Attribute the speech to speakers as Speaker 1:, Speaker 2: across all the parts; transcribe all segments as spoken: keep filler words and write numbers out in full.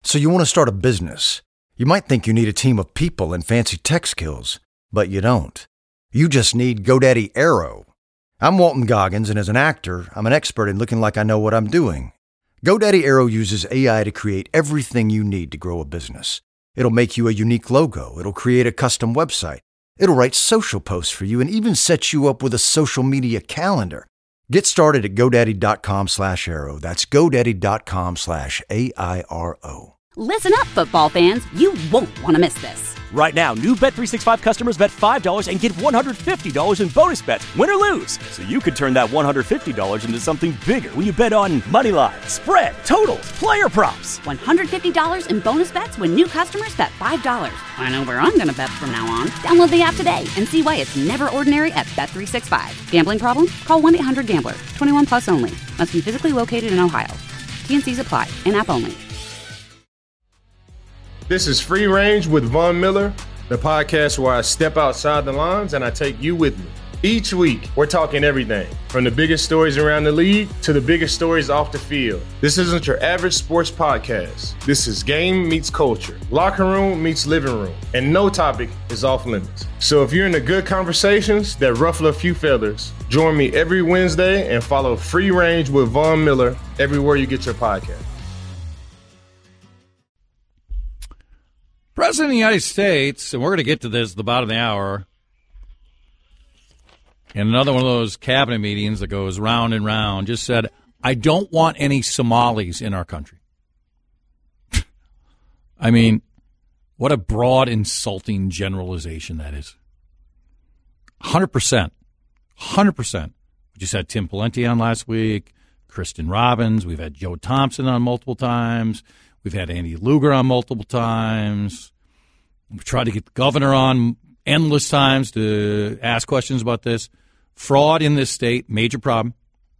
Speaker 1: So you want to start a business. You might think you need a team of people and fancy tech skills, but you don't. You just need GoDaddy Aero. I'm Walton Goggins, and as an actor, I'm an expert in looking like I know what I'm doing. GoDaddy Aero uses A I to create everything you need to grow a business. It'll make you a unique logo. It'll create a custom website. It'll write social posts for you and even set you up with a social media calendar. Get started at GoDaddy.com slash Aero. That's GoDaddy.com slash A I R O.
Speaker 2: Listen up, football fans. You won't want to miss this.
Speaker 3: Right now, new Bet three sixty-five customers bet five dollars and get one hundred fifty dollars in bonus bets, win or lose. So you could turn that one hundred fifty dollars into something bigger when you bet on money line, spread, totals, player props.
Speaker 2: one hundred fifty dollars in bonus bets when new customers bet five dollars. I know where I'm going to bet from now on. Download the app today and see why it's never ordinary at Bet three sixty-five. Gambling problem? Call one eight hundred gambler. twenty-one plus only. Must be physically located in Ohio. T N Cs apply. In-app only.
Speaker 4: This is Free Range with Von Miller, the podcast where I step outside the lines and I take you with me. Each week, we're talking everything from the biggest stories around the league to the biggest stories off the field. This isn't your average sports podcast. This is game meets culture, locker room meets living room, and no topic is off limits. So if you're into good conversations that ruffle a few feathers, join me every Wednesday and follow Free Range with Von Miller everywhere you get your podcast.
Speaker 5: President of the United States, and we're going to get to this at the bottom of the hour, in another one of those cabinet meetings that goes round and round, just said, I don't want any Somalis in our country. I mean, what a broad, insulting generalization that is. one hundred percent. one hundred percent. We just had Tim Pawlenty on last week, Kristen Robbins. We've had Joe Thompson on multiple times. We've had Andy Luger on multiple times. We've tried to get the governor on endless times to ask questions about this. Fraud in this state, major problem.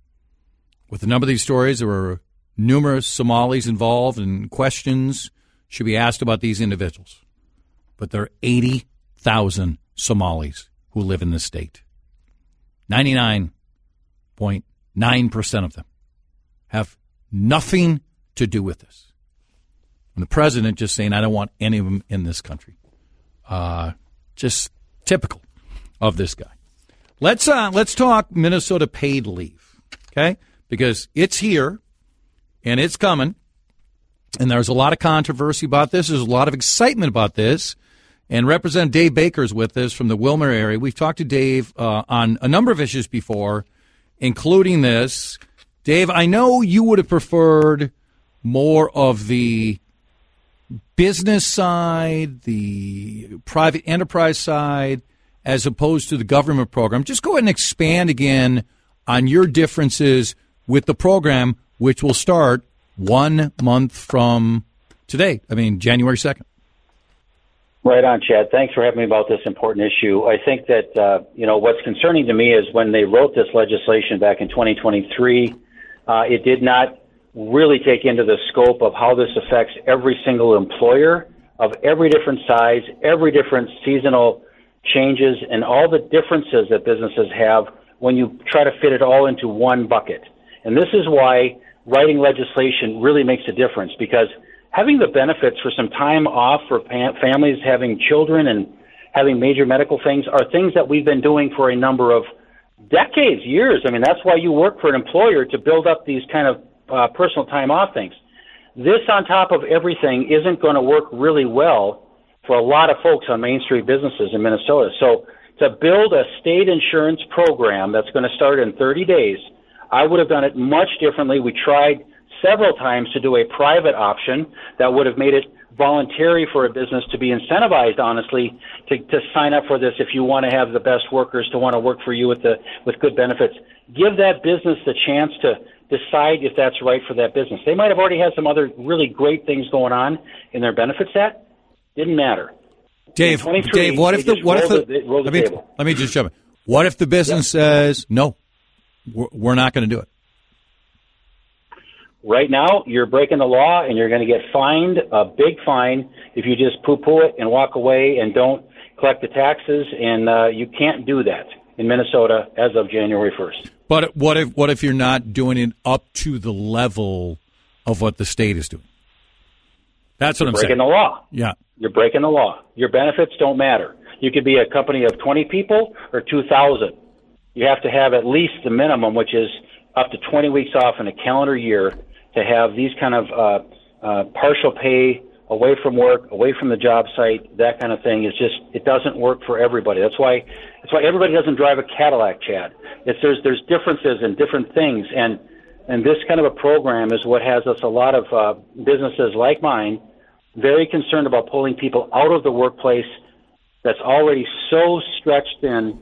Speaker 5: With a number of these stories, there were numerous Somalis involved, and questions should be asked about these individuals. But there are eighty thousand Somalis who live in this state. ninety-nine point nine percent of them have nothing to do with this. And the president just saying, I don't want any of them in this country. Uh, just typical of this guy. Let's uh, let's talk Minnesota paid leave, okay? Because it's here, and it's coming, and there's a lot of controversy about this. There's a lot of excitement about this, and Representative Dave Baker is with us from the Wilmer area. We've talked to Dave uh, on a number of issues before, including this. Dave, I know you would have preferred more of the business side, the private enterprise side, as opposed to the government program. Just go ahead and expand again on your differences with the program, which will start one month from today. I mean, January second.
Speaker 6: Right on, Chad. Thanks for having me about this important issue. I think that, uh, you know, what's concerning to me is when they wrote this legislation back in twenty twenty-three, uh, it did not really take into the scope of how this affects every single employer of every different size, every different seasonal changes, and all the differences that businesses have when you try to fit it all into one bucket. And this is why writing legislation really makes a difference, because having the benefits for some time off for families having children and having major medical things are things that we've been doing for a number of decades, years. I mean, that's why you work for an employer, to build up these kind of Uh, personal time off things. This on top of everything isn't going to work really well for a lot of folks on Main Street businesses in Minnesota. So to build a state insurance program that's going to start in thirty days, I would have done it much differently. We tried several times to do a private option that would have made it voluntary for a business to be incentivized, honestly, to, to sign up for this if you want to have the best workers, to want to work for you with the with good benefits. Give that business the chance to decide if that's right for that business. They might have already had some other really great things going on in their benefits set. Didn't matter.
Speaker 5: Dave, Dave, what if the what if the, the, the let me table. let me just jump in. What if the business yep. says no, we're, we're not going to do it?
Speaker 6: Right now, you're breaking the law, and you're going to get fined a big fine if you just poo-poo it and walk away and don't collect the taxes. And uh, you can't do that in Minnesota as of January first.
Speaker 5: But what if what if you're not doing it up to the level of what the state is doing? That's what
Speaker 6: You're
Speaker 5: I'm
Speaker 6: breaking
Speaker 5: saying.
Speaker 6: the law.
Speaker 5: Yeah.
Speaker 6: You're breaking the law. Your benefits don't matter. You could be a company of twenty people or two thousand. You have to have at least the minimum, which is up to twenty weeks off in a calendar year, to have these kind of uh, uh, partial pay, away from work, away from the job site, that kind of thing. Is just, it doesn't work for everybody. That's why that's why everybody doesn't drive a Cadillac, Chad. It's there's there's differences in different things, and and this kind of a program is what has us, a lot of uh, businesses like mine, very concerned about pulling people out of the workplace that's already so stretched in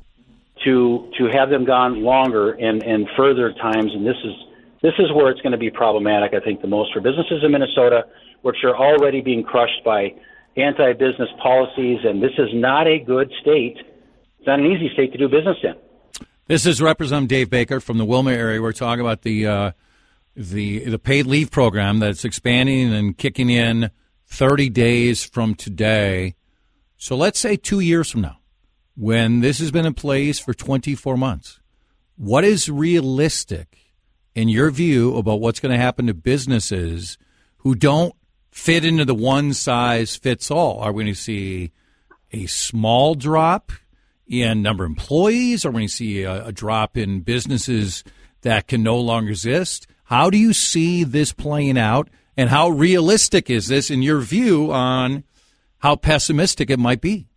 Speaker 6: to to have them gone longer and, and further times. And this is this is where it's going to be problematic, I think, the most for businesses in Minnesota, which are already being crushed by anti-business policies. And this is not a good state. It's not an easy state to do business in.
Speaker 5: This is Representative Dave Baker from the Wilmar area. We're talking about the uh, the the paid leave program that's expanding and kicking in thirty days from today. So let's say two years from now, when this has been in place for twenty-four months, what is realistic in your view about what's going to happen to businesses who don't fit into the one-size-fits-all? Are we going to see a small drop in number of employees? Are we going to see a, a drop in businesses that can no longer exist? How do you see this playing out, and how realistic is this in your view on how pessimistic it might be?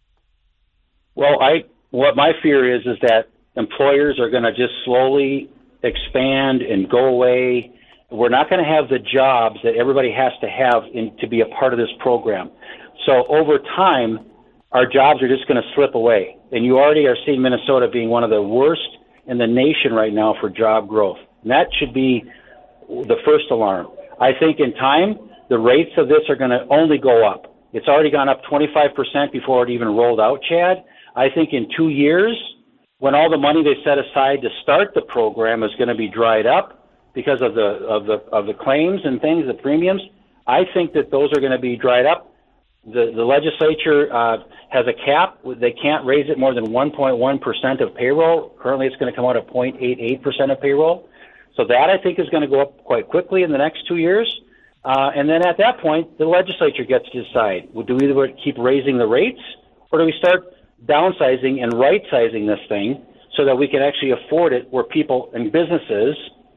Speaker 6: Well, I what my fear is is that employers are going to just slowly expand and go away. We're not going to have the jobs that everybody has to have in, to be a part of this program. So over time, our jobs are just going to slip away. And you already are seeing Minnesota being one of the worst in the nation right now for job growth. And that should be the first alarm. I think in time, the rates of this are going to only go up. It's already gone up twenty-five percent before it even rolled out, Chad. I think in two years, when all the money they set aside to start the program is going to be dried up because of the of the of the claims and things, the premiums, I think that those are going to be dried up. The the legislature uh, has a cap. They can't raise it more than one point one percent of payroll. Currently, it's going to come out at zero point eight eight percent of payroll. So that, I think, is going to go up quite quickly in the next two years. Uh, and then at that point, the legislature gets to decide. Do we either keep raising the rates, or do we start downsizing and right-sizing this thing so that we can actually afford it, where people and businesses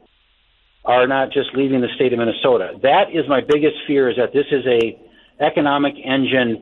Speaker 6: are not just leaving the state of Minnesota? That is my biggest fear, is that this is a economic engine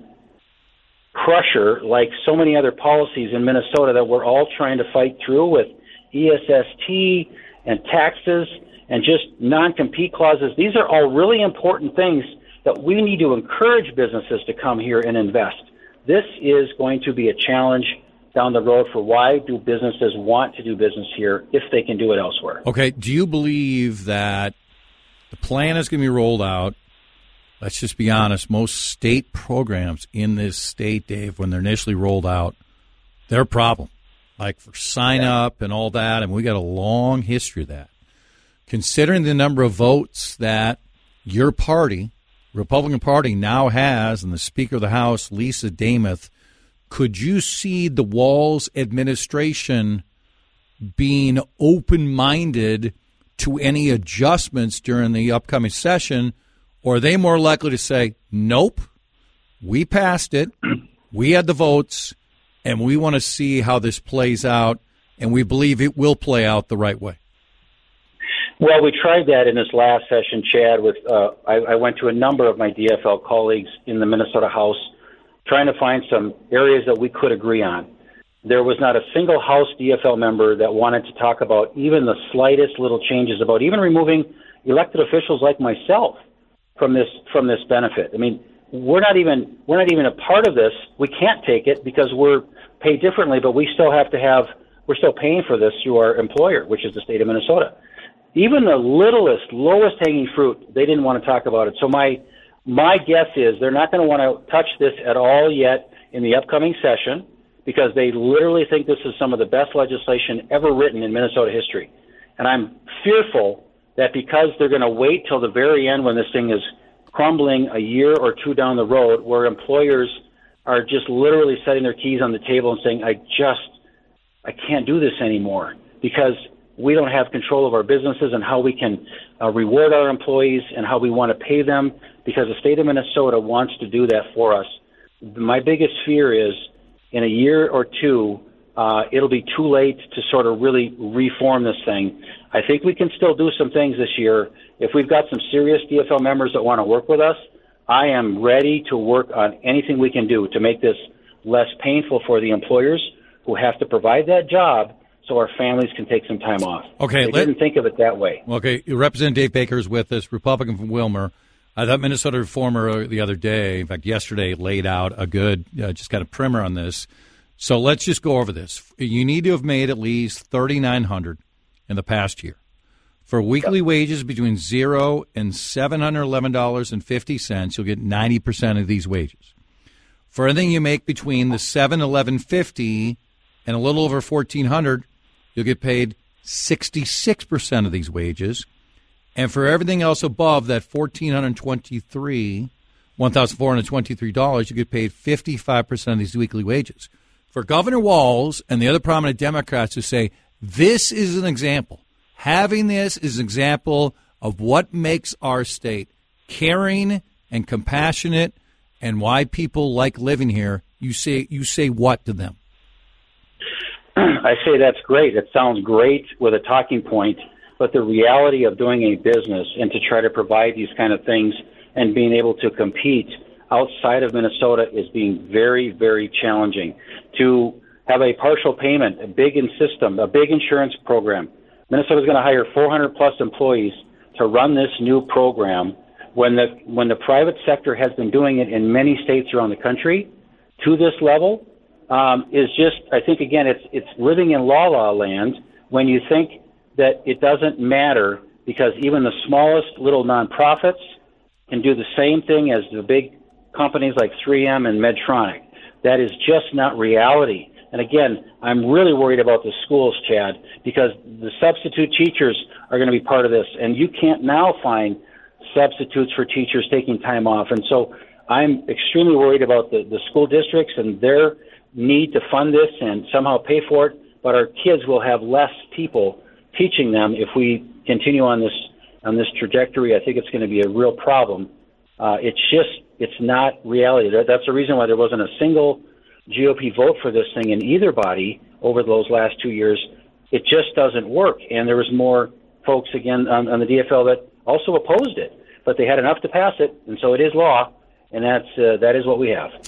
Speaker 6: crusher, like so many other policies in Minnesota that we're all trying to fight through with E S S T and taxes and just non-compete clauses. These are all really important things that we need to encourage businesses to come here and invest. This is going to be a challenge down the road for why do businesses want to do business here if they can do it elsewhere.
Speaker 5: Okay, do you believe that the plan is going to be rolled out? Let's just be honest, most state programs in this state, Dave, when they're initially rolled out, they're a problem. Like for sign up and all that, and we got a long history of that. Considering the number of votes that your party, Republican Party, now has, and the Speaker of the House, Lisa Demuth, could you see the Walz administration being open-minded to any adjustments during the upcoming session, or are they more likely to say, nope, we passed it, we had the votes, and we want to see how this plays out, and we believe it will play out the right way?
Speaker 6: Well, we tried that in this last session, Chad. With uh, I, I went to a number of my D F L colleagues in the Minnesota House, trying to find some areas that we could agree on. There was not a single House D F L member that wanted to talk about even the slightest little changes about even removing elected officials like myself from this from this benefit. I mean, we're not even we're not even a part of this. We can't take it because we're paid differently, but we still have to have we're still paying for this through our employer, which is the state of Minnesota. Even the littlest, lowest hanging fruit, they didn't want to talk about it. So my my guess is they're not going to want to touch this at all yet in the upcoming session, because they literally think this is some of the best legislation ever written in Minnesota history. And I'm fearful that because they're going to wait till the very end when this thing is crumbling a year or two down the road, where employers are just literally setting their keys on the table and saying, I just, I can't do this anymore, because we don't have control of our businesses and how we can uh, reward our employees and how we want to pay them, because the state of Minnesota wants to do that for us. My biggest fear is in a year or two, uh, it'll be too late to sort of really reform this thing. I think we can still do some things this year. If we've got some serious D F L members that want to work with us, I am ready to work on anything we can do to make this less painful for the employers who have to provide that job so our families can take some time off.
Speaker 5: Okay,
Speaker 6: they
Speaker 5: let,
Speaker 6: didn't think of it that way.
Speaker 5: Okay, Representative Dave Baker is with us, Republican from Wilmer. I thought Minnesota Reformer the other day, in fact, yesterday, laid out a good, uh, just got a primer on this. So let's just go over this. You need to have made at least three thousand nine hundred dollars in the past year. For weekly yep. wages between zero and seven hundred eleven dollars and fifty cents, you'll get ninety percent of these wages. For anything you make between the seven eleven fifty and a little over fourteen hundred, you'll get paid sixty-six percent of these wages. And for everything else above that fourteen twenty-three, one thousand four hundred twenty-three dollars, you get paid fifty-five percent of these weekly wages. For Governor Walz and the other prominent Democrats who say this is an example, having this is an example of what makes our state caring and compassionate and why people like living here, you say you say what to them?
Speaker 6: I say that's great. It sounds great with a talking point, but the reality of doing a business and to try to provide these kind of things and being able to compete outside of Minnesota is being very, very challenging. To have a partial payment, a big in system, a big insurance program. Minnesota's going to hire four hundred plus employees to run this new program when the when the private sector has been doing it in many states around the country to this level. Um, is just, I think, again, it's it's living in la-la land when you think that it doesn't matter because even the smallest little nonprofits can do the same thing as the big companies like three M and Medtronic. That is just not reality. And again, I'm really worried about the schools, Chad, because the substitute teachers are going to be part of this, and you can't now find substitutes for teachers taking time off. And so I'm extremely worried about the, the school districts and their need to fund this and somehow pay for it, but our kids will have less people teaching them if we continue on this on this trajectory. I think it's going to be a real problem. Uh, it's just, it's not reality. That's the reason why there wasn't a single G O P vote for this thing in either body over those last two years. It just doesn't work. And there was more folks, again, on, on the D F L that also opposed it, but they had enough to pass it, and so it is law, and that's uh, that is what we have.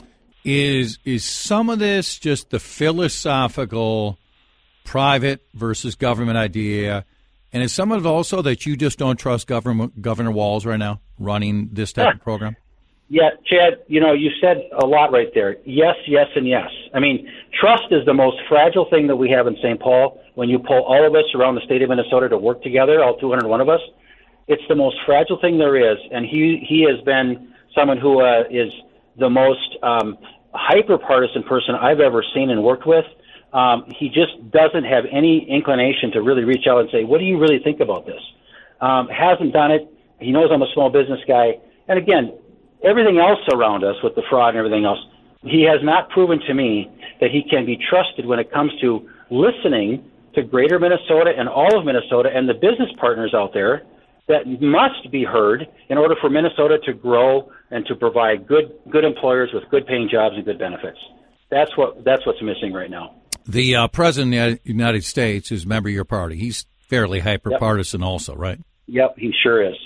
Speaker 5: Is is some of this just the philosophical private versus government idea, and is some of it also that you just don't trust Governor, Governor Walz right now running this type yeah. of program?
Speaker 6: Yeah, Chad, you know, you said a lot right there. Yes, yes, and yes. I mean, trust is the most fragile thing that we have in Saint Paul. When you pull all of us around the state of Minnesota to work together, all two hundred one of us, it's the most fragile thing there is. And he, he has been someone who uh, is the most um, hyper-partisan person I've ever seen and worked with. Um, he just doesn't have any inclination to really reach out and say, what do you really think about this? Um, hasn't done it. He knows I'm a small business guy. And again, everything else around us with the fraud and everything else, he has not proven to me that he can be trusted when it comes to listening to greater Minnesota and all of Minnesota and the business partners out there that must be heard in order for Minnesota to grow and to provide good good employers with good paying jobs and good benefits. That's what that's what's missing right now.
Speaker 5: The uh, president of the United States is a member of your party. He's fairly hyper-partisan yep. also, right?
Speaker 6: Yep, he sure is.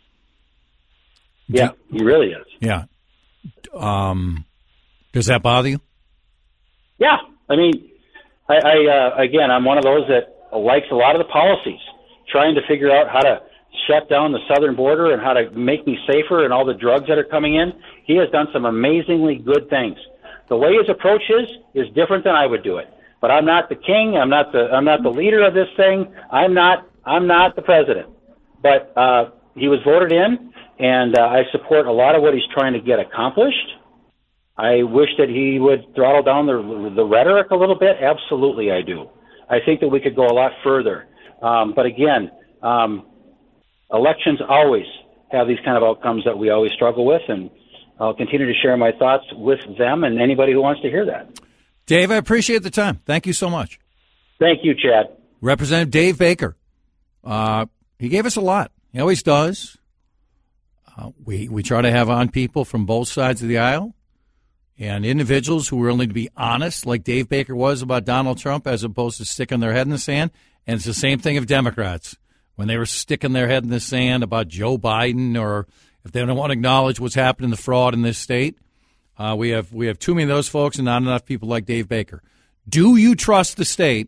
Speaker 6: Yeah, Do, he really is.
Speaker 5: Yeah. Um, does that bother you?
Speaker 6: Yeah. I mean, I, I uh, again, I'm one of those that likes a lot of the policies, trying to figure out how to shut down the southern border and how to make me safer and all the drugs that are coming in. He has done some amazingly good things. The way his approach is is different than I would do it. But I'm not the king. I'm not the I'm not the leader of this thing. I'm not I'm not the president. But uh, he was voted in, and uh, I support a lot of what he's trying to get accomplished. I wish that he would throttle down the the rhetoric a little bit. Absolutely, I do. I think that we could go a lot further. Um, but again, um, elections always have these kind of outcomes that we always struggle with, and I'll continue to share my thoughts with them and anybody who wants to hear that.
Speaker 5: Dave, I appreciate the time. Thank you so much.
Speaker 6: Thank you, Chad.
Speaker 5: Representative Dave Baker, uh, he gave us a lot. He always does. Uh, we, we try to have on people from both sides of the aisle and individuals who are willing to be honest, like Dave Baker was about Donald Trump, as opposed to sticking their head in the sand. And it's the same thing of Democrats. When they were sticking their head in the sand about Joe Biden, or if they don't want to acknowledge what's happening, the fraud in this state, uh, we have we have too many of those folks and not enough people like Dave Baker. Do you trust the state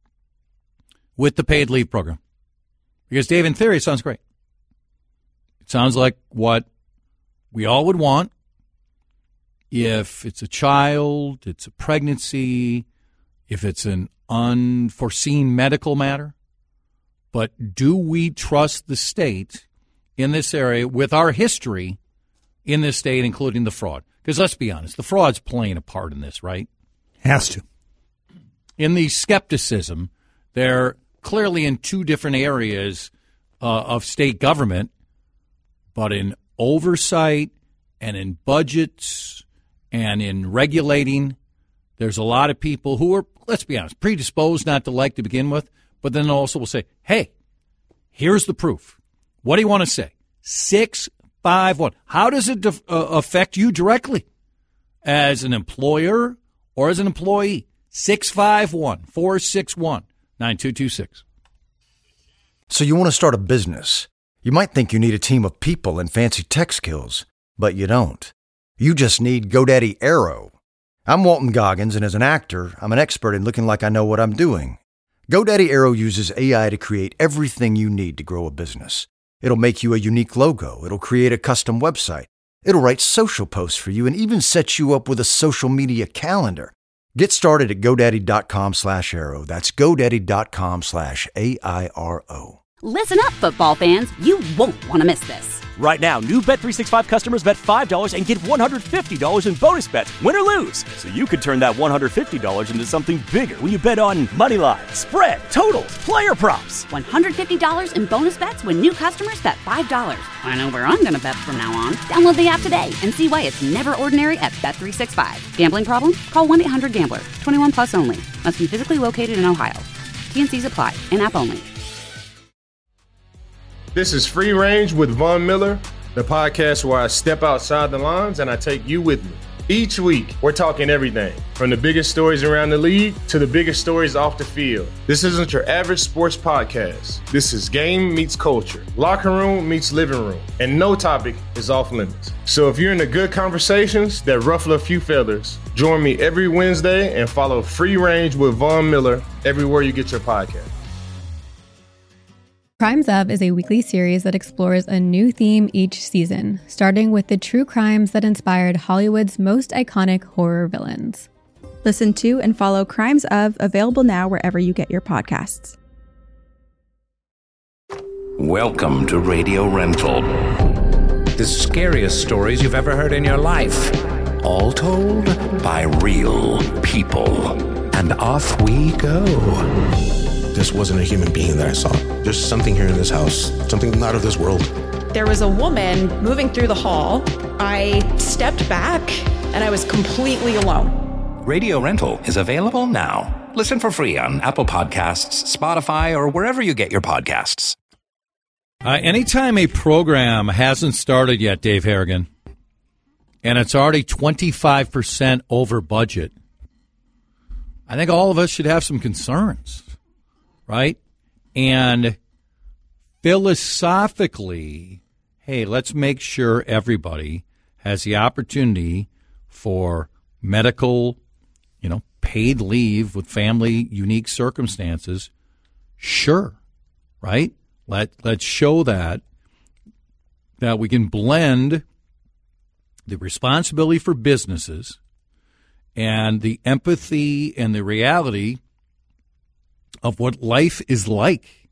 Speaker 5: with the paid leave program? Because, Dave, in theory, it sounds great. It sounds like what we all would want if it's a child, it's a pregnancy, if it's an unforeseen medical matter. But do we trust the state in this area with our history in this state, including the fraud? Because let's be honest, the fraud's playing a part in this, right?
Speaker 7: Has to.
Speaker 5: In the skepticism, they're clearly in two different areas uh, of state government, but in oversight and in budgets and in regulating, there's a lot of people who are, let's be honest, predisposed not to like to begin with. But then also will say, hey, here's the proof. What do you want to say? six five one. How does it def- uh, affect you directly as an employer or as an employee? six five one, four six one, nine two two six.
Speaker 1: So you want to start a business. You might think you need a team of people and fancy tech skills, but you don't. You just need GoDaddy Aero. I'm Walton Goggins, and as an actor, I'm an expert in looking like I know what I'm doing. GoDaddy Aero uses A I to create everything you need to grow a business. It'll make you a unique logo. It'll create a custom website. It'll write social posts for you and even set you up with a social media calendar. Get started at GoDaddy.com slash Aero. That's GoDaddy.com slash A I R O.
Speaker 2: Listen up, football fans. You won't want to miss this.
Speaker 3: Right now, new Bet three sixty-five customers bet five dollars and get one hundred fifty dollars in bonus bets, win or lose. So you could turn that one hundred fifty dollars into something bigger when you bet on money line, spread, totals, player props.
Speaker 2: one hundred fifty dollars in bonus bets when new customers bet five dollars. I know where I'm going to bet from now on. Download the app today and see why it's never ordinary at Bet three sixty-five. Gambling problem? Call one eight hundred gambler. twenty-one plus only. Must be physically located in Ohio. T N Cs apply. In-app only.
Speaker 4: This is Free Range with Von Miller, the podcast where I step outside the lines and I take you with me. Each week, we're talking everything from the biggest stories around the league to the biggest stories off the field. This isn't your average sports podcast. This is game meets culture, locker room meets living room, and no topic is off limits. So if you're into good conversations that ruffle a few feathers, join me every Wednesday and follow Free Range with Von Miller everywhere you get your podcast.
Speaker 8: Crimes Of is a weekly series that explores a new theme each season, starting with the true crimes that inspired Hollywood's most iconic horror villains.
Speaker 9: Listen to and follow Crimes Of, available now wherever you get your podcasts.
Speaker 10: Welcome to Radio Rental. The scariest stories you've ever heard in your life. All told by real people. And off we go.
Speaker 11: This wasn't a human being that I saw. There's something here in this house, something not of this world.
Speaker 12: There was a woman moving through the hall. I stepped back, and I was completely alone.
Speaker 10: Radio Rental is available now. Listen for free on Apple Podcasts, Spotify, or wherever you get your podcasts.
Speaker 5: Uh, anytime a program hasn't started yet, Dave Harrigan, and it's already twenty-five percent over budget, I think all of us should have some concerns. Right? And philosophically, hey, let's make sure everybody has the opportunity for medical, you know, paid leave with family unique circumstances. Sure. Right? Let, let's show that, that we can blend the responsibility for businesses and the empathy and the reality of what life is like.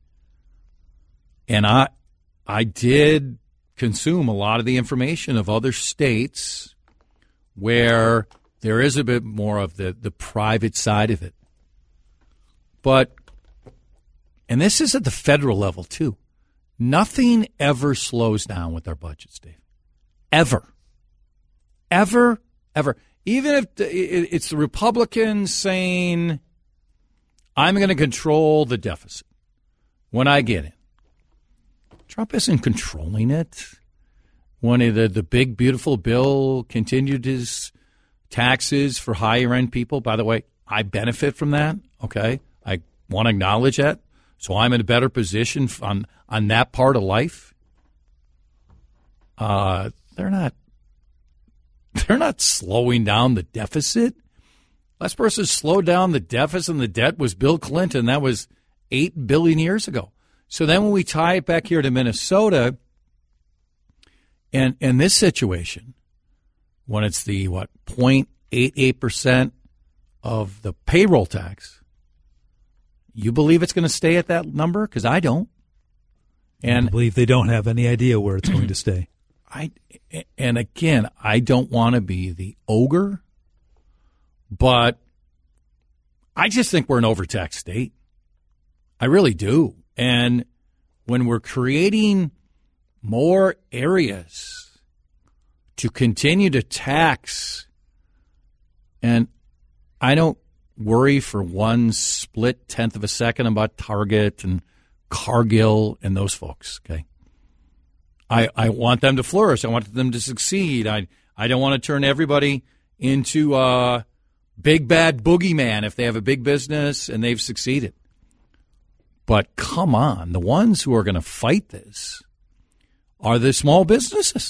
Speaker 5: And I I did consume a lot of the information of other states where there is a bit more of the, the private side of it. But, and this is at the federal level too, nothing ever slows down with our budgets, Dave. Ever. Ever, ever. Even if the, it, it's the Republicans saying, I'm going to control the deficit when I get in. Trump isn't controlling it. When the, the big, beautiful bill continued his taxes for higher-end people, by the way, I benefit from that, okay? I want to acknowledge that. So I'm in a better position on, on that part of life. Uh, they're not they're not slowing down the deficit. Last person slowed down the deficit and the debt was Bill Clinton. That was eight billion years ago. So then when we tie it back here to Minnesota and in this situation, when it's the, what, zero point eight eight percent of the payroll tax, you believe it's going to stay at that number? Because I don't. And
Speaker 7: I believe they don't have any idea where it's going to stay.
Speaker 5: I and again, I don't want to be the ogre, but I just think we're an overtaxed state. I really do. And when we're creating more areas to continue to tax, and I don't worry for one split tenth of a second about Target and Cargill and those folks, okay? I, I want them to flourish. I want them to succeed. I I don't want to turn everybody into a big bad boogeyman if they have a big business and they've succeeded. But come on, the ones who are going to fight this are the small businesses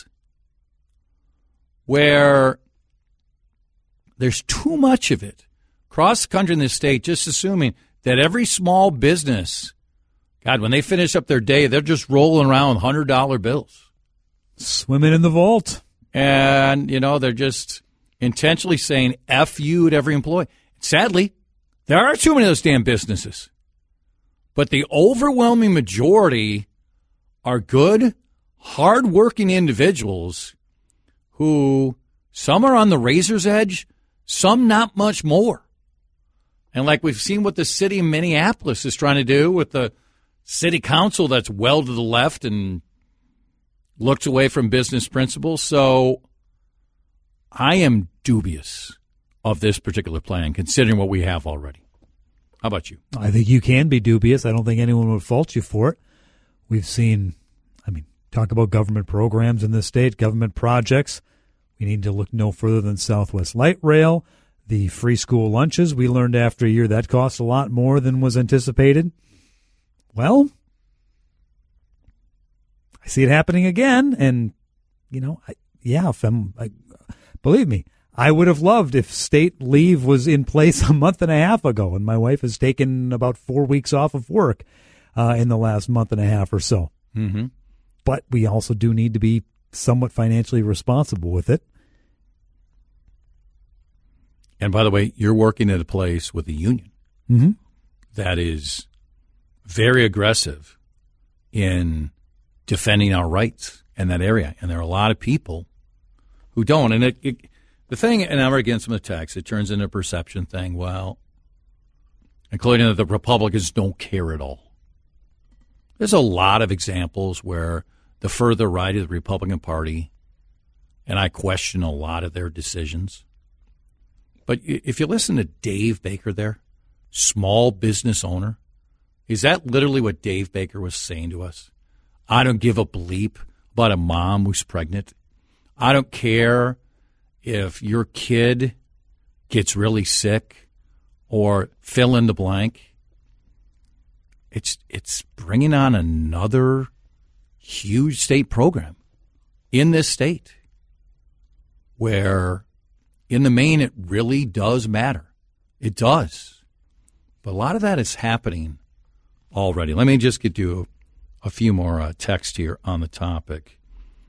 Speaker 5: where there's too much of it. Across the country in this state, just assuming that every small business, God, when they finish up their day, they're just rolling around with one hundred dollar bills.
Speaker 7: Swimming in the vault.
Speaker 5: And, you know, they're just intentionally saying F you to every employee. Sadly, there are too many of those damn businesses. But the overwhelming majority are good, hardworking individuals who, some are on the razor's edge, some not much more. And like we've seen what the city of Minneapolis is trying to do with the city council that's well to the left and looks away from business principles. So I am dubious of this particular plan, considering what we have already. How about you?
Speaker 7: I think you can be dubious. I don't think anyone would fault you for it. We've seen, I mean, talk about government programs in this state, government projects. We need to look no further than Southwest Light Rail, the free school lunches. We learned after a year that cost a lot more than was anticipated. Well, I see it happening again. And, you know, I, yeah, if I'm, I, believe me, I would have loved if state leave was in place a month and a half ago, and my wife has taken about four weeks off of work uh, in the last month and a half or so.
Speaker 5: Mm-hmm.
Speaker 7: But we also do need to be somewhat financially responsible with it.
Speaker 5: And by the way, you're working at a place with a union
Speaker 7: mm-hmm.
Speaker 5: that is very aggressive in defending our rights in that area. And there are a lot of people who don't. And it, it The thing, and I'm against some of the text, it turns into a perception thing. Well, including that the Republicans don't care at all. There's a lot of examples where the further right of the Republican Party, and I question a lot of their decisions. But if you listen to Dave Baker there, small business owner, is that literally what Dave Baker was saying to us? I don't give a bleep about a mom who's pregnant. I don't care if your kid gets really sick or fill in the blank. It's it's bringing on another huge state program in this state where, in the main, it really does matter. It does. But a lot of that is happening already. Let me just get you a, a few more uh, texts here on the topic.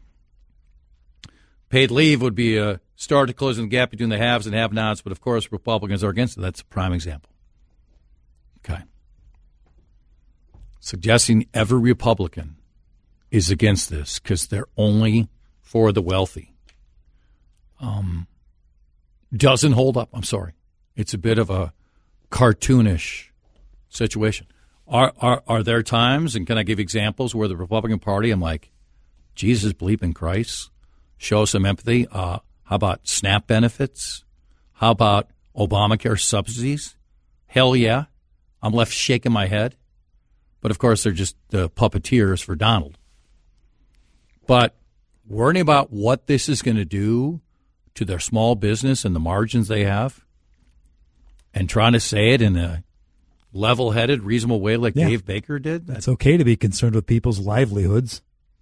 Speaker 5: Paid leave would be a start to closing the gap between the haves and have-nots, but of course Republicans are against it. That's a prime example. Okay. Suggesting every Republican is against this because they're only for the wealthy um, doesn't hold up. I'm sorry. It's a bit of a cartoonish situation. Are, are, are there times, and can I give examples, where the Republican Party, I'm like, Jesus bleeping Christ, show some empathy. Uh, how about SNAP benefits? How about Obamacare subsidies? Hell yeah. I'm left shaking my head. But, of course, they're just uh, puppeteers for Donald. But worrying about what this is going to do to their small business and the margins they have and trying to say it in a level-headed, reasonable way like
Speaker 7: yeah.
Speaker 5: Dave Baker did.
Speaker 7: It's okay to be concerned with people's livelihoods.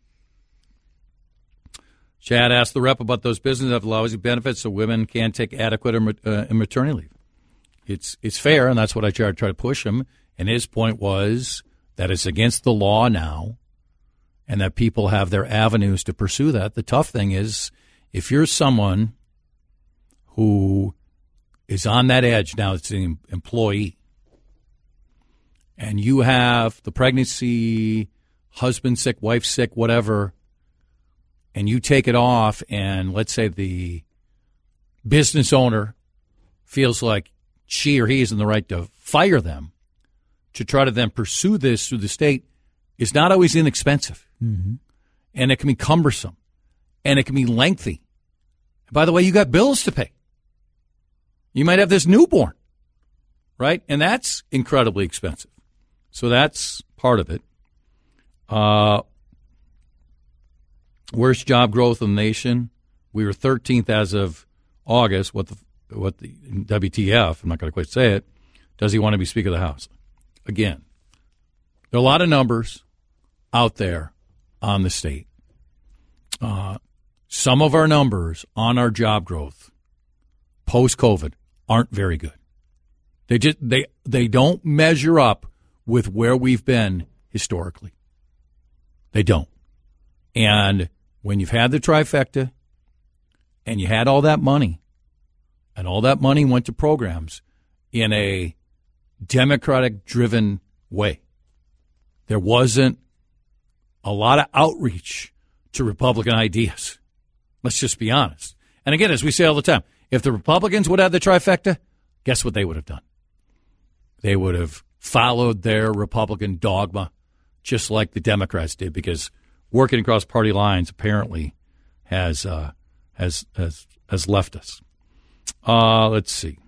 Speaker 5: Chad asked the rep about those businesses that have lousy benefits so women can take adequate uh, maternity leave. It's it's fair, and that's what I try to try to push him. And his point was that it's against the law now and that people have their avenues to pursue that. The tough thing is if you're someone who is on that edge now, it's an employee, and you have the pregnancy, husband sick, wife sick, whatever, and you take it off, and let's say the business owner feels like she or he is in the right to fire them, to try to then pursue this through the state is not always inexpensive.
Speaker 7: Mm-hmm.
Speaker 5: And it can be cumbersome. And it can be lengthy. And by the way, you got bills to pay. You might have this newborn, right? And that's incredibly expensive. So that's part of it. Uh, worst job growth in the nation. We were thirteenth as of August. What the what the W T F? I'm not going to quite say it. Does he want to be Speaker of the House? Again, there are a lot of numbers out there on the state. Uh, some of our numbers on our job growth post-COVID aren't very good. They just they they don't measure up with where we've been historically. They don't. And when you've had the trifecta and you had all that money and all that money went to programs in a Democratic-driven way, there wasn't a lot of outreach to Republican ideas. Let's just be honest. And again, as we say all the time, if the Republicans would have the trifecta, guess what they would have done? They would have followed their Republican dogma just like the Democrats did, because working across party lines apparently has uh, has has has left us. Uh, let's see.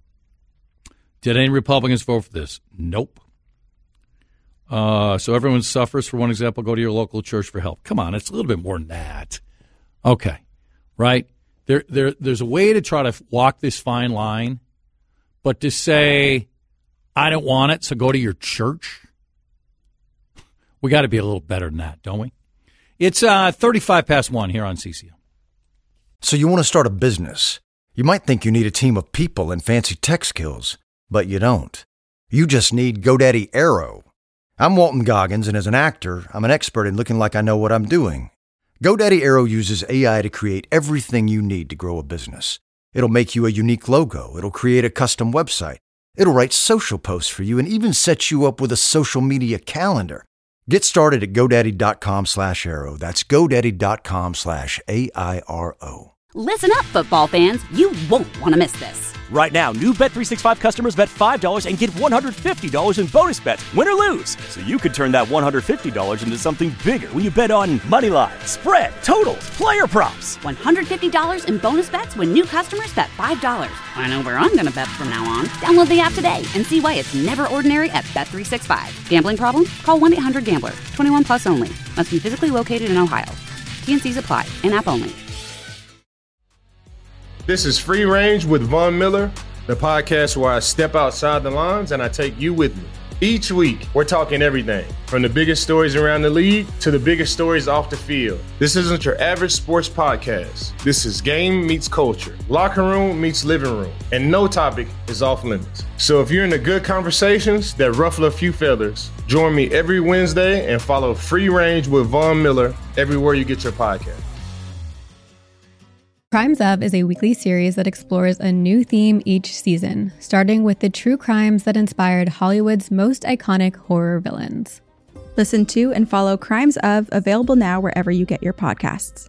Speaker 5: Did any Republicans vote for this? Nope. Uh, so everyone suffers. For one example, go to your local church for help. Come on, it's a little bit more than that. Okay, right? There, there, there's a way to try to walk this fine line, but to say, I don't want it, so go to your church, we got to be a little better than that, don't we? It's uh, thirty-five past one here on C C L.
Speaker 1: So you want to start a business. You might think you need a team of people and fancy tech skills, but you don't. You just need GoDaddy Aero. I'm Walton Goggins, and as an actor, I'm an expert in looking like I know what I'm doing. GoDaddy Aero uses A I to create everything you need to grow a business. It'll make you a unique logo. It'll create a custom website. It'll write social posts for you and even set you up with a social media calendar. Get started at GoDaddy.com slash Aero. That's GoDaddy.com slash A I R O.
Speaker 2: Listen up, football fans. You won't want to miss this.
Speaker 3: Right now, new Bet three sixty-five customers bet five dollars and get one hundred fifty dollars in bonus bets, win or lose. So you could turn that one hundred fifty dollars into something bigger when you bet on money line, spread, totals, player props.
Speaker 2: one hundred fifty dollars in bonus bets when new customers bet five dollars. I know where I'm going to bet from now on. Download the app today and see why it's never ordinary at Bet three sixty-five. Gambling problem? Call one eight hundred gambler. twenty-one plus only. Must be physically located in Ohio. T N Cs apply. In-app only.
Speaker 4: This is Free Range with Von Miller, the podcast where I step outside the lines and I take you with me. Each week, we're talking everything from the biggest stories around the league to the biggest stories off the field. This isn't your average sports podcast. This is game meets culture, locker room meets living room, and no topic is off limits. So if you're into good conversations that ruffle a few feathers, join me every Wednesday and follow Free Range with Von Miller everywhere you get your podcast.
Speaker 8: Crimes Of is a weekly series that explores a new theme each season, starting with the true crimes that inspired Hollywood's most iconic horror villains.
Speaker 9: Listen to and follow Crimes Of, available now wherever you get your podcasts.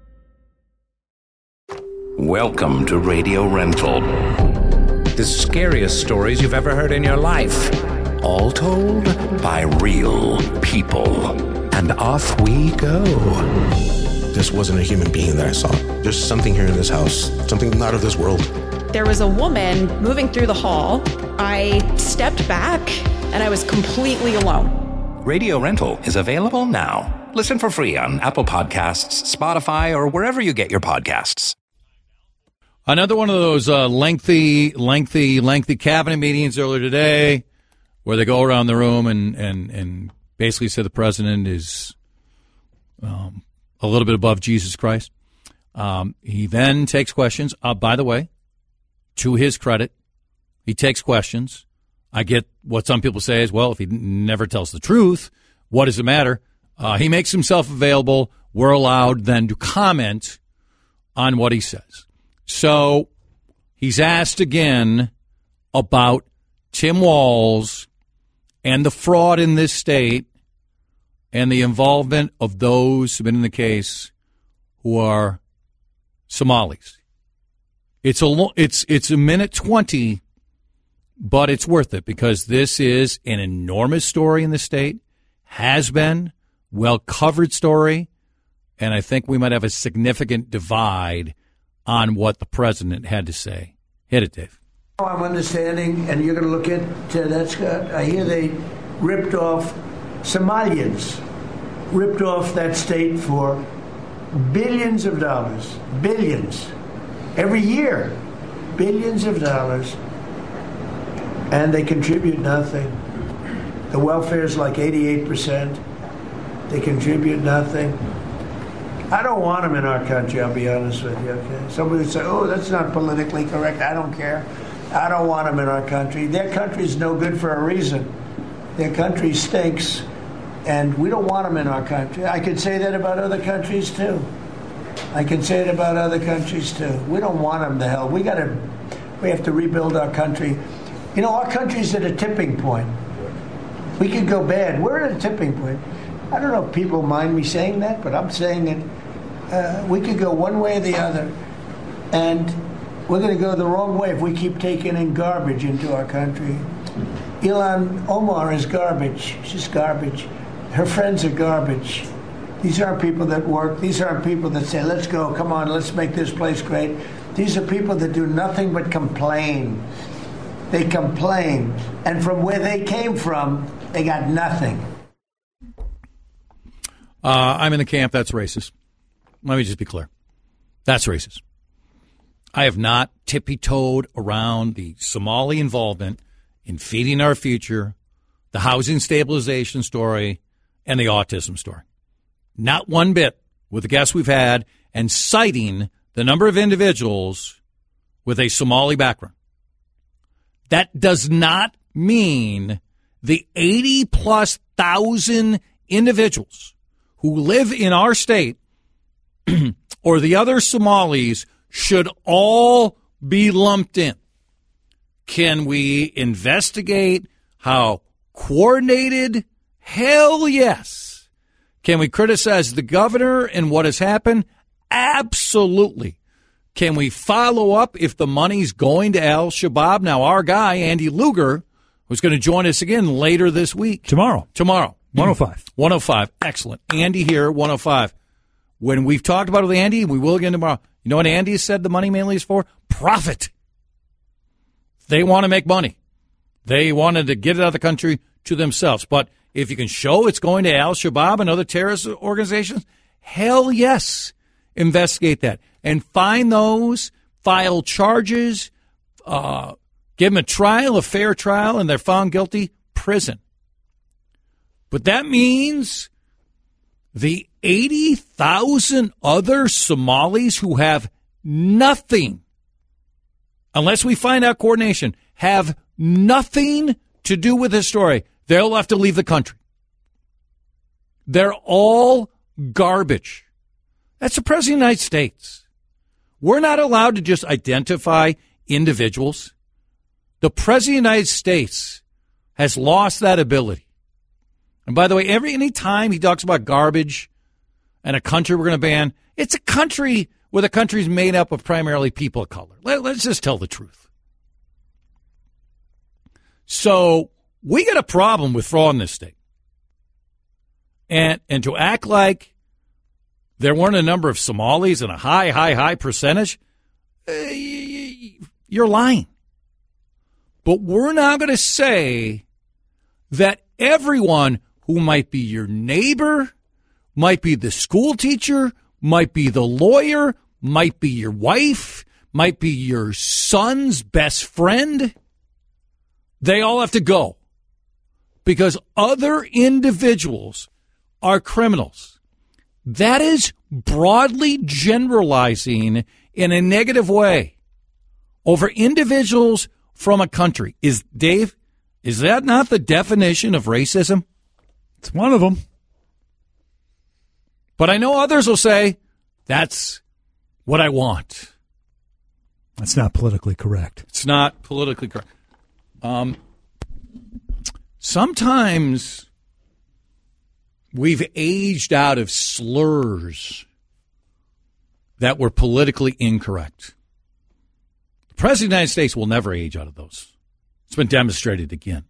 Speaker 10: Welcome to Radio Rental. The scariest stories you've ever heard in your life. All told by real people. And off we go.
Speaker 11: This wasn't a human being that I saw. There's something here in this house, something not of this world.
Speaker 12: There was a woman moving through the hall. I stepped back and I was completely alone.
Speaker 10: Radio Rental is available now. Listen for free on Apple Podcasts, Spotify, or wherever you get your podcasts.
Speaker 5: Another one of those uh, lengthy, lengthy, lengthy cabinet meetings earlier today where they go around the room and, and, and basically say the president is um, a little bit above Jesus Christ. Um, he then takes questions. Uh, by the way, to his credit, he takes questions. I get what some people say is, well, if he n- never tells the truth, what does it matter? Uh, he makes himself available. We're allowed then to comment on what he says. So he's asked again about Tim Walz and the fraud in this state and the involvement of those who've been in the case who are Somalis. It's a lo- it's it's a minute twenty, but it's worth it because this is an enormous story in the state, has been well-covered story, and I think we might have a significant divide on what the president had to say. Hit it, Dave.
Speaker 13: I'm understanding, and you're going to look into that, Scott. I hear they ripped off Somalians, ripped off that state for billions of dollars, billions, every year, billions of dollars, and they contribute nothing. The welfare is like eighty-eight percent. They contribute nothing. I don't want them in our country, I'll be honest with you, okay? Somebody would say, oh, that's not politically correct. I don't care. I don't want them in our country. Their country's no good for a reason. Their country stinks, and we don't want them in our country. I could say that about other countries, too. I can say it about other countries, too. We don't want them to hell. We got to, we have to rebuild our country. You know, our country's at a tipping point. We could go bad. We're at a tipping point. I don't know if people mind me saying that, but I'm saying it. Uh, we could go one way or the other, and we're going to go the wrong way if we keep taking in garbage into our country. Ilhan Omar is garbage. She's garbage. Her friends are garbage. These aren't people that work. These aren't people that say, let's go, come on, let's make this place great. These are people that do nothing but complain. They complain. And from where they came from, they got nothing.
Speaker 5: Uh, I'm in the camp. That's racist. Let me just be clear. That's racist. I have not tippy-toed around the Somali involvement in feeding our future, the housing stabilization story, and the autism story. Not one bit with the guests we've had and citing the number of individuals with a Somali background. That does not mean the eighty-plus thousand individuals who live in our state or the other Somalis should all be lumped in. Can we investigate how coordinated? Hell yes. Can we criticize the governor and what has happened? Absolutely. Can we follow up if the money's going to Al-Shabaab? Now, our guy, Andy Luger, who's going to join us again later this week.
Speaker 7: Tomorrow.
Speaker 5: Tomorrow.
Speaker 7: one oh five.
Speaker 5: one oh five. Excellent. Andy here, one oh five. When we've talked about it with Andy, we will again tomorrow. You know what Andy said the money mainly is for? Profit. They want to make money. They wanted to get it out of the country to themselves. But if you can show it's going to Al-Shabaab and other terrorist organizations, hell yes, investigate that. And find those, file charges, uh, give them a trial, a fair trial, and they're found guilty, prison. But that means the eighty thousand other Somalis who have nothing, unless we find out coordination, have nothing to do with this story. They'll have to leave the country. They're all garbage. That's the President of the United States. We're not allowed to just identify individuals. The President of the United States has lost that ability. And by the way, every any time he talks about garbage and a country we're going to ban, it's a country where the country's made up of primarily people of color. Let, let's just tell the truth. So we got a problem with fraud in this state. And and to act like there weren't a number of Somalis and a high, high, high percentage, uh, you, you're lying. But we're not going to say that everyone who might be your neighbor, might be the school teacher, might be the lawyer, might be your wife, might be your son's best friend, they all have to go because other individuals are criminals. That is broadly generalizing in a negative way over individuals from a country. Is Dave, is that not the definition of racism?
Speaker 7: It's one of them.
Speaker 5: But I know others will say, that's what I want.
Speaker 7: That's not politically correct.
Speaker 5: It's not politically correct. Um, sometimes we've aged out of slurs that were politically incorrect. The President of the United States will never age out of those. It's been demonstrated again.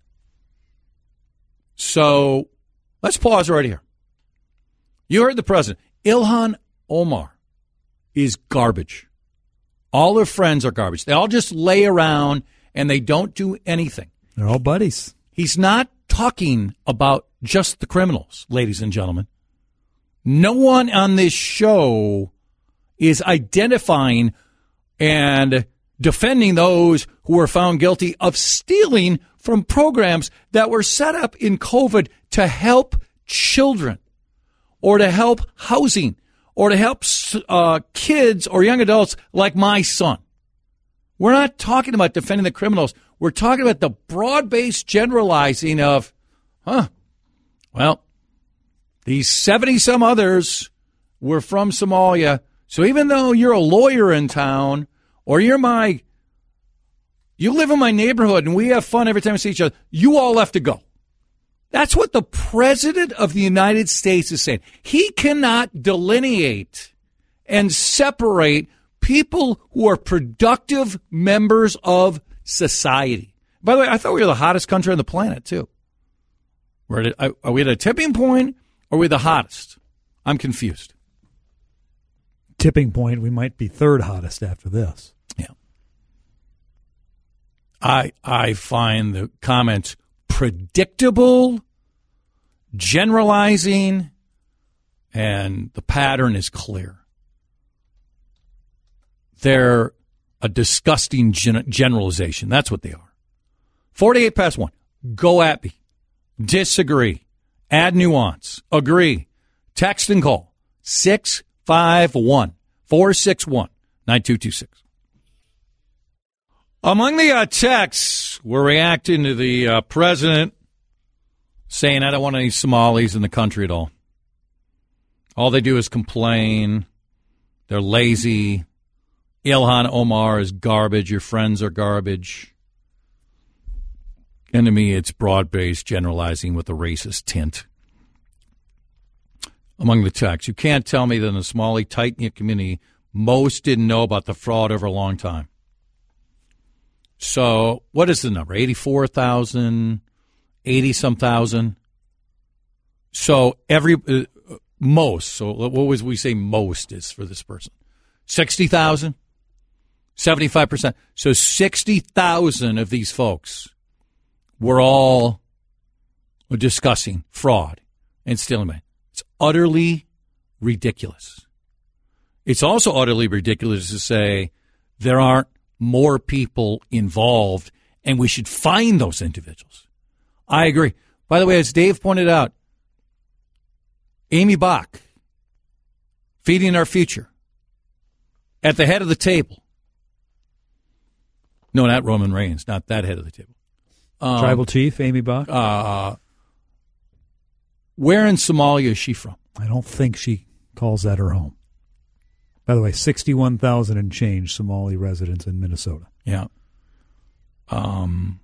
Speaker 5: So let's pause right here. You heard the president. Ilhan Omar is garbage. All her friends are garbage. They all just lay around and they don't do anything.
Speaker 7: They're all buddies.
Speaker 5: He's not talking about just the criminals, ladies and gentlemen. No one on this show is identifying and defending those who were found guilty of stealing from programs that were set up in COVID to help children or to help housing or to help uh, kids or young adults like my son. We're not talking about defending the criminals. We're talking about the broad-based generalizing of, huh, well, these seventy-some others were from Somalia. So even though you're a lawyer in town or you're my, you live in my neighborhood and we have fun every time we see each other, you all have to go. That's what the President of the United States is saying. He cannot delineate and separate people who are productive members of society. By the way, I thought we were the hottest country on the planet, too. We're at, are we at a tipping point or are we the hottest? I'm confused.
Speaker 7: Tipping point, we might be third hottest after this.
Speaker 5: Yeah. I I find the comments predictable, generalizing, and the pattern is clear. They're a disgusting gen- generalization. That's what they are. forty-eight past one. Go at me. Disagree. Add nuance. Agree. Text and call. six five one, four six one, nine two two six. Among the uh, texts, we're reacting to the uh, president saying, I don't want any Somalis in the country at all. All they do is complain. They're lazy. Ilhan Omar is garbage. Your friends are garbage. And to me, it's broad-based generalizing with a racist tint. Among the texts, you can't tell me that in the Somali tight-knit community, most didn't know about the fraud over a long time. So what is the number? eighty-four thousand, eighty-some thousand? So every, uh, most, so what was we say most is for this person? sixty thousand? seventy-five percent. So sixty thousand of these folks were all discussing fraud and stealing money. It's utterly ridiculous. It's also utterly ridiculous to say there aren't more people involved and we should find those individuals. I agree. By the way, as Dave pointed out, Amy Bach, Feeding Our Future, at the head of the table. No, not Roman Reigns, not that head of the table. Um,
Speaker 7: Tribal chief, Amy Bach?
Speaker 5: Uh, where in Somalia is she from?
Speaker 7: I don't think she calls that her home. By the way, sixty-one thousand and change Somali residents in Minnesota.
Speaker 5: Yeah. Um.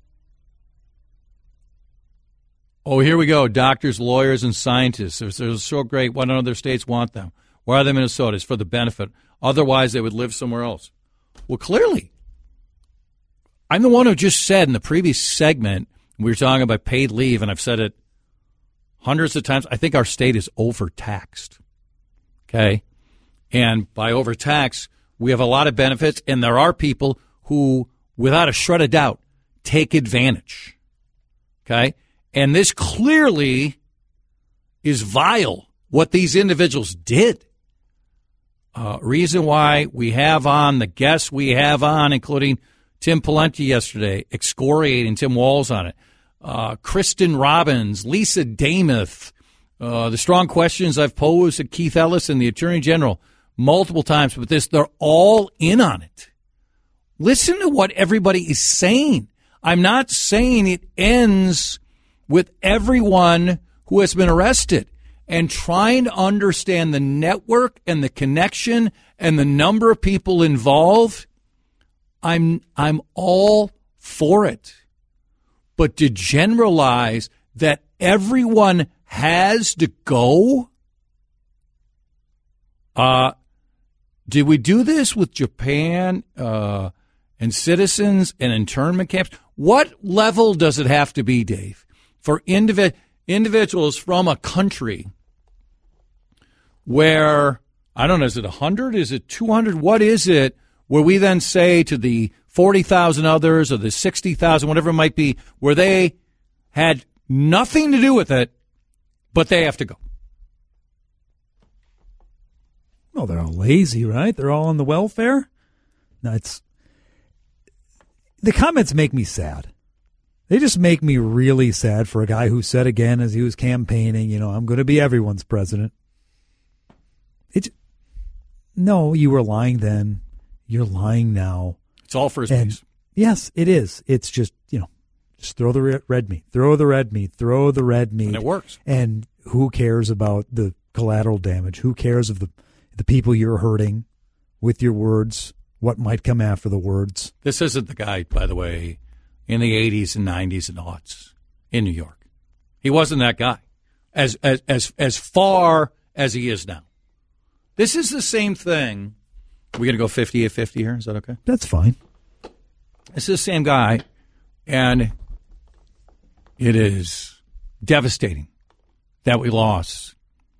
Speaker 5: Oh, here we go. Doctors, lawyers, and scientists. They're, they're so great. Why don't other states want them? Why are they Minnesota? It's for the benefit. Otherwise, they would live somewhere else. Well, clearly, I'm the one who just said in the previous segment, we were talking about paid leave, and I've said it hundreds of times. I think our state is overtaxed. Okay? And by overtax, we have a lot of benefits, and there are people who, without a shred of doubt, take advantage. Okay? And this clearly is vile, what these individuals did. Uh, reason why we have on the guests we have on, including Tim Pawlenty yesterday, excoriating Tim Walz on it, uh, Kristen Robbins, Lisa Damuth, uh, the strong questions I've posed to Keith Ellison, the Attorney General, multiple times with this, they're all in on it. Listen to what everybody is saying. I'm not saying it ends with everyone who has been arrested, and trying to understand the network and the connection and the number of people involved. I'm I'm all for it. But to generalize that everyone has to go? Uh, did we do this with Japan uh, and citizens and internment camps? What level does it have to be, Dave, for individ- individuals from a country where, I don't know, is it one hundred? Is it two hundred? What is it where we then say to the forty thousand others or the sixty thousand, whatever it might be, where they had nothing to do with it, but they have to go?
Speaker 7: Well, they're all lazy, right? They're all on the welfare. No, it's the comments make me sad. They just make me really sad for a guy who said again as he was campaigning, you know, I'm going to be everyone's president. It's no, you were lying then. You're lying now.
Speaker 5: It's all for his
Speaker 7: and,
Speaker 5: base.
Speaker 7: Yes, it is. It's just, you know, just throw the red meat, throw the red meat, throw the red meat.
Speaker 5: And it works.
Speaker 7: And who cares about the collateral damage? Who cares of the the people you're hurting with your words? What might come after the words?
Speaker 5: This isn't the guy, by the way, in the eighties and nineties and aughts in New York. He wasn't that guy as as as, as far as he is now. This is the same thing. We're going to go fifty-eight fifty here. Is that okay?
Speaker 7: That's fine.
Speaker 5: It's the same guy, and it is devastating that we lost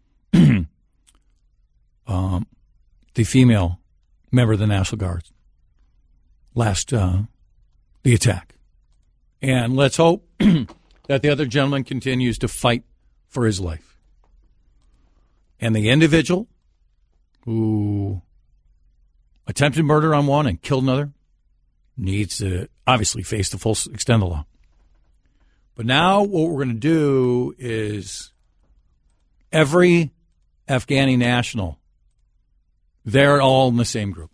Speaker 5: um, the female member of the National Guard last uh, the attack. And let's hope that the other gentleman continues to fight for his life. And the individual who attempted murder on one and killed another needs to obviously face the full extent of the law. But now what we're going to do is every Afghani national, they're all in the same group.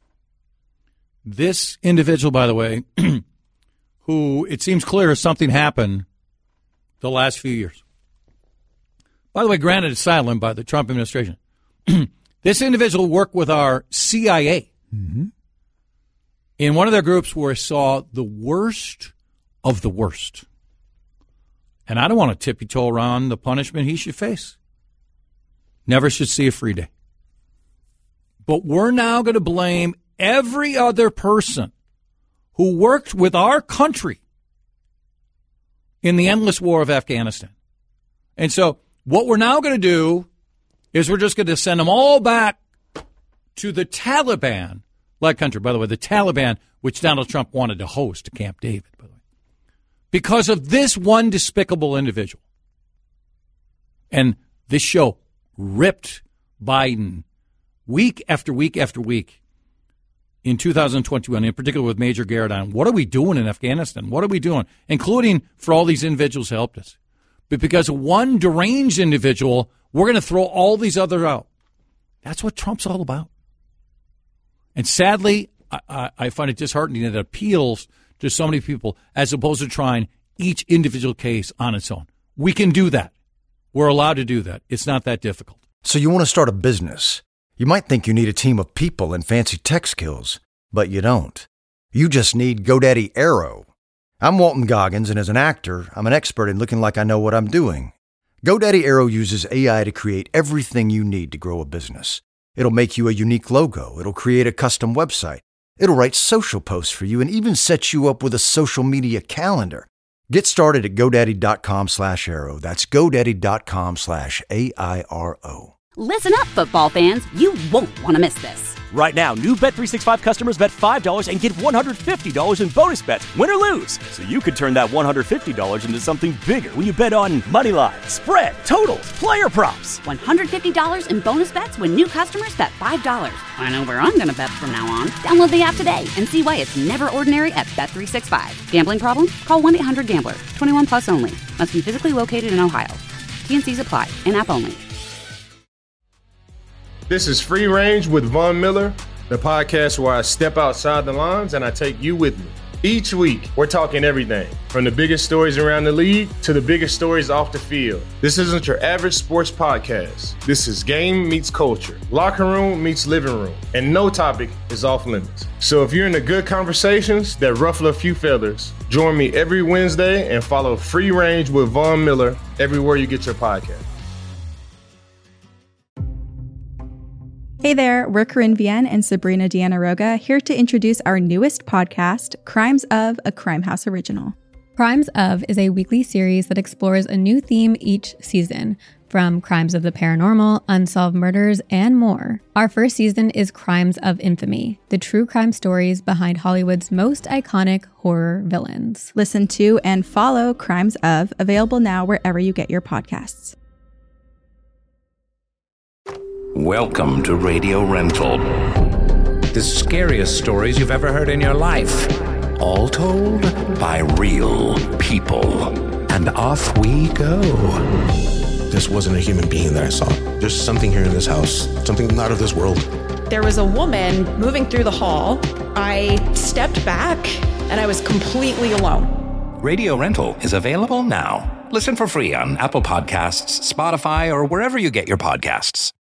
Speaker 5: This individual, by the way, who it seems clear something happened the last few years. By the way, granted asylum by the Trump administration. This individual worked with our C I A
Speaker 7: mm-hmm.
Speaker 5: in one of their groups where I saw the worst of the worst. And I don't want to tippy-toe around the punishment he should face. Never should see a free day. But we're now going to blame every other person who worked with our country in the endless war of Afghanistan. And so what we're now going to do is we're just going to send them all back to the Taliban-led country. By the way, the Taliban, which Donald Trump wanted to host Camp David, by the way, because of this one despicable individual. And this show ripped Biden week after week after week in two thousand twenty-one, in particular with Major Garrett on, what are we doing in Afghanistan? What are we doing? Including for all these individuals who helped us. But because of one deranged individual, we're going to throw all these others out. That's what Trump's all about. And sadly, I, I, I find it disheartening that it appeals to so many people as opposed to trying each individual case on its own. We can do that. We're allowed to do that. It's not that difficult.
Speaker 1: So you want to start a business. You might think you need a team of people and fancy tech skills, but you don't. You just need GoDaddy Aero. I'm Walton Goggins, and as an actor, I'm an expert in looking like I know what I'm doing. GoDaddy Aero uses A I to create everything you need to grow a business. It'll make you a unique logo. It'll create a custom website. It'll write social posts for you and even set you up with a social media calendar. Get started at GoDaddy.com slash Aero. That's GoDaddy.com slash A I R O.
Speaker 2: Listen up, football fans. You won't want to miss this.
Speaker 3: Right now, new Bet three sixty-five customers bet five dollars and get one hundred fifty dollars in bonus bets, win or lose. So you could turn that one hundred fifty dollars into something bigger when you bet on money line, spread, totals, player props.
Speaker 2: one hundred fifty dollars in bonus bets when new customers bet five dollars. I know where I'm going to bet from now on. Download the app today and see why it's never ordinary at Bet three sixty-five. Gambling problem? Call one eight hundred gambler. twenty-one plus only. Must be physically located in Ohio. T and C's apply. In-app only.
Speaker 4: This is Free Range with Von Miller, the podcast where I step outside the lines and I take you with me. Each week, we're talking everything from the biggest stories around the league to the biggest stories off the field. This isn't your average sports podcast. This is game meets culture, locker room meets living room, and no topic is off limits. So if you're into good conversations that ruffle a few feathers, join me every Wednesday and follow Free Range with Von Miller everywhere you get your podcast.
Speaker 9: Hey there, we're Corinne Vienne and Sabrina Diana-Roga here to introduce our newest podcast, Crimes of, a Crime House original.
Speaker 8: Crimes of is a weekly series that explores a new theme each season, from crimes of the paranormal, unsolved murders, and more. Our first season is Crimes of Infamy, the true crime stories behind Hollywood's most iconic horror villains.
Speaker 9: Listen to and follow Crimes of, available now wherever you get your podcasts.
Speaker 10: Welcome to Radio Rental. The scariest stories you've ever heard in your life. All told by real people. And off we go.
Speaker 11: This wasn't a human being that I saw. There's something here in this house. Something not of this world.
Speaker 12: There was a woman moving through the hall. I stepped back and I was completely alone.
Speaker 10: Radio Rental is available now. Listen for free on Apple Podcasts, Spotify, or wherever you get your podcasts.